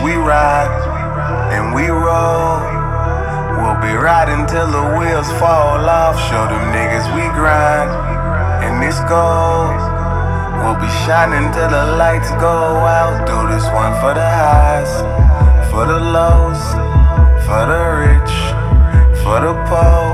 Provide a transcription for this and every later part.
we ride and we roll. We'll be riding till the wheels fall off. Show them niggas we grind and this gold. We'll be shining till the lights go out. Do this one for the highs, for the lows, for the rich, for the poor,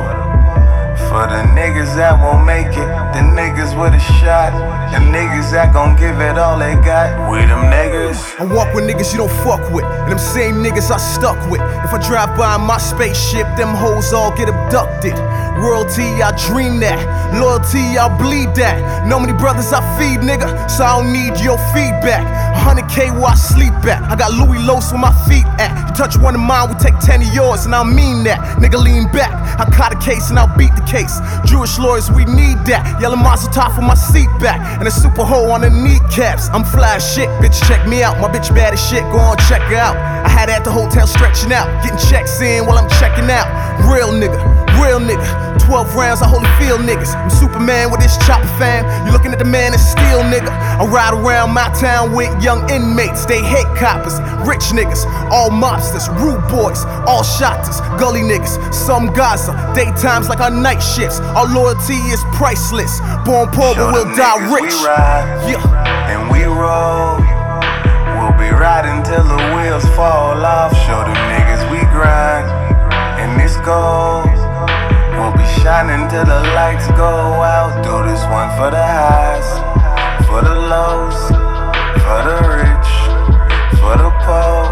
for the niggas that won't make it, the niggas with a shot, the niggas that gon' give it all they got. We them niggas. I walk with niggas you don't fuck with, and them same niggas I stuck with. If I drive by my spaceship, them hoes all get abducted. Royalty, I dream that. Loyalty, I bleed that. Know many brothers I feed, nigga, so I don't need your feedback. 100K where I sleep at. I got Louis Los where my feet at. You touch one of mine, we take 10 of yours, and I mean that. Nigga, lean back. I caught a case and I'll beat the case. Jewish lawyers, we need that. Yellow Mazel top for my seat back, and a super hoe on the kneecaps. I'm fly as shit, bitch, check me out. My bitch bad as shit, go on, check her out. I had her at the hotel stretching out, getting checks in while I'm checking out. Real nigga, real nigga. 12 rounds, I holy field niggas. I'm Superman with this chopper fam. You looking at the man of steel, nigga. I ride around my town with young inmates. They hate coppers, rich niggas, all mobsters, rude boys, all shotters, gully niggas, some Gaza. Daytimes like our night shifts. Our loyalty is priceless. Born poor but we'll die rich. We ride and we roll. We'll be riding till the wheels fall off. Show them niggas we grind and this gold. We'll be shining till the lights go out. Do this one for the highs, for the lows, for the rich, for the poor,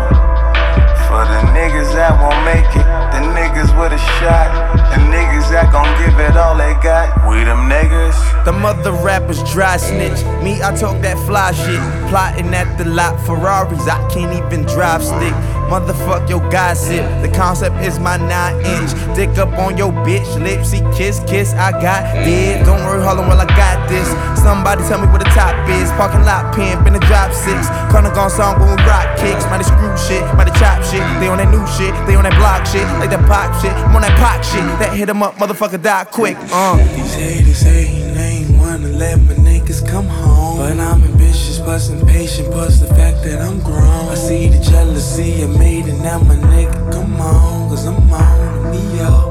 for the niggas that won't make it, the niggas with a shot, the niggas that gon' give it all they got. We them niggas. The mother rappers dry snitch. Me, I talk that fly shit. Plotting at the lot, Ferraris, I can't even drive stick. Motherfuck your gossip. The concept is my 9-inch. Dick up on your bitch lips. See, kiss, kiss, I got dead. Don't worry, hold on while I got this. Somebody tell me where the top is. Parking lot pimp in the drop 6. Carnagon song when we rock kicks. Mighty screw shit, mighty chop shit. They on that new shit, they on that block shit. Like that pop shit, I'm on that pop shit. That hit 'em up, motherfucker die quick. These haters hating, they ain't wanna let my niggas come home. But I'm ambitious, plus impatient, plus the fact that I'm grown. I see the jealousy I made, and now my nigga, come on, cause I'm on me up.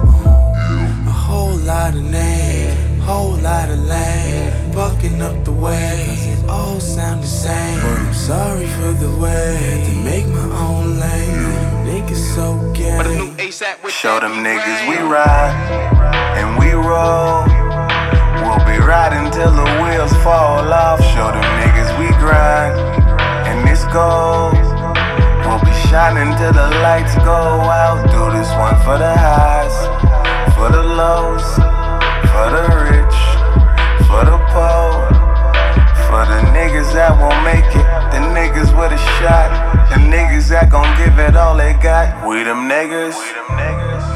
A whole lot of names, whole lot of lame, fucking up the way, cause it all sound the same. But I'm sorry for the way to make my own lane. You niggas so gay. Show them niggas we ride and we roll. We'll be riding till the wheels fall off. Show them niggas we grind and this gold. We'll be shining till the lights go out. Do this one for the highs, for the lows, for the rich, for the poor, for the niggas that won't make it, the niggas with a shot, the niggas that gon' give it all they got. We them niggas.